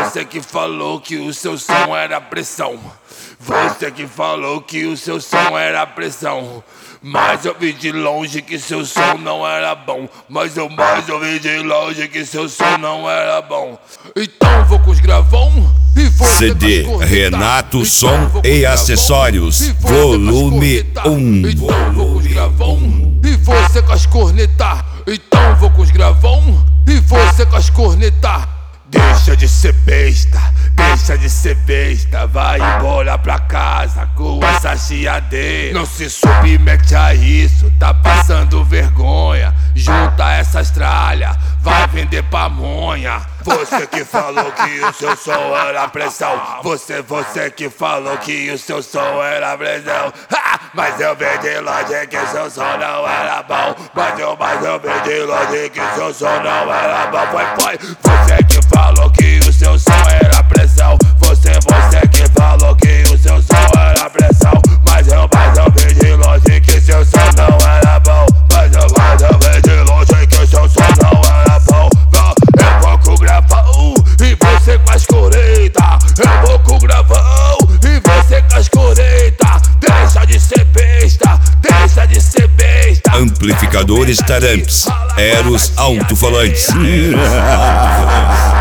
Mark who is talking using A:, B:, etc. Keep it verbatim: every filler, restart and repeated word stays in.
A: Você que falou que o seu som era pressão. Você que falou que o seu som era pressão. Mas eu vi de longe que seu som não era bom. Mas eu mais eu vi de longe que seu som não era bom. Então vou com os gravão e vou
B: C D Renato então, Som e Acessórios, volume um.
A: Então vou com os gravão e você com as cornetas. Então vou com os gravão e você com as cornetas. Deixa de ser besta, deixa de ser besta. Vai embora pra casa com essa chiadeira. Não se submete a isso, tá passando vergonha. Junta essas tralhas, vai vender pamonha. Você que falou que o seu som era pressão. Você, você que falou que o seu som era pressão. Ha! Mas eu vi de longe que seu som não era bom. Mas eu, mas eu vi de longe que seu som não era bom. Foi, foi, você que falou que o seu som era pressão. Você, você que falou que o seu som era pressão. Mas eu, mas eu vi de longe que seu som não era bom. Mas eu, mas eu vi de longe que seu som não era bom. Eu vou com o gravão e você com as coretas. Eu vou com o gravão e você com as coretas. Deixa de ser besta, deixa de ser besta.
B: Amplificadores Taramps, Eros Alto-Falantes.